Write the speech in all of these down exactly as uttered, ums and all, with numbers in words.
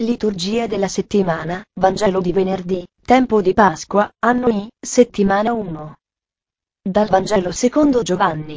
Liturgia della settimana, Vangelo di venerdì, tempo di Pasqua, anno I, settimana uno. Dal Vangelo secondo Giovanni.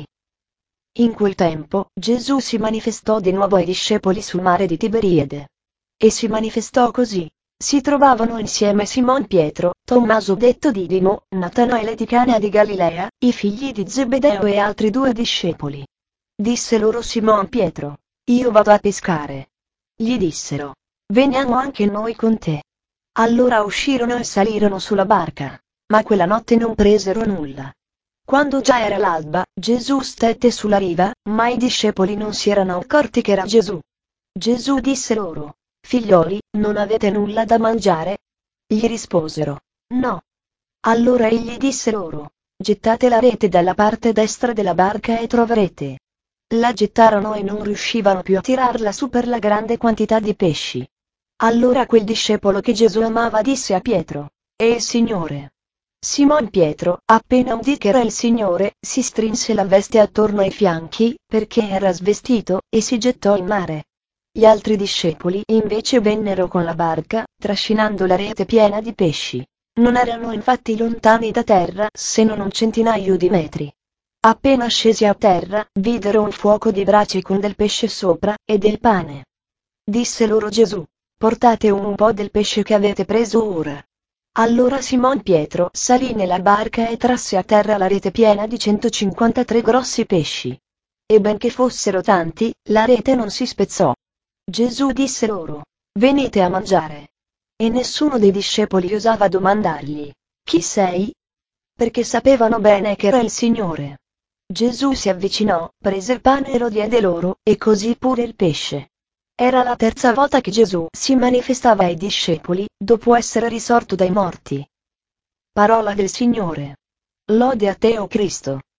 In quel tempo, Gesù si manifestò di nuovo ai discepoli sul mare di Tiberiade. E si manifestò così. Si trovavano insieme Simon Pietro, Tommaso detto Didimo, Natanaele di Cana di Galilea, i figli di Zebedeo e altri due discepoli. Disse loro Simon Pietro: Io vado a pescare. Gli dissero: Veniamo anche noi con te. Allora uscirono e salirono sulla barca, ma quella notte non presero nulla. Quando già era l'alba, Gesù stette sulla riva, ma i discepoli non si erano accorti che era Gesù. Gesù disse loro: Figlioli, non avete nulla da mangiare? Gli risposero: No. Allora egli disse loro: Gettate la rete dalla parte destra della barca e troverete. La gettarono e non riuscivano più a tirarla su per la grande quantità di pesci. Allora quel discepolo che Gesù amava disse a Pietro: È il Signore. Simon Pietro, appena udì che era il Signore, si strinse la veste attorno ai fianchi, perché era svestito, e si gettò in mare. Gli altri discepoli invece vennero con la barca, trascinando la rete piena di pesci. Non erano infatti lontani da terra se non un centinaio di metri. Appena scesi a terra, videro un fuoco di braci con del pesce sopra, e del pane. Disse loro Gesù: Portate un po' del pesce che avete preso ora. Allora Simon Pietro salì nella barca e trasse a terra la rete piena di centocinquantatré grossi pesci. E benché fossero tanti, la rete non si spezzò. Gesù disse loro: Venite a mangiare. E nessuno dei discepoli osava domandargli: Chi sei? Perché sapevano bene che era il Signore. Gesù si avvicinò, prese il pane e lo diede loro, e così pure il pesce. Era la terza volta che Gesù si manifestava ai discepoli, dopo essere risorto dai morti. Parola del Signore. Lode a te, o Cristo.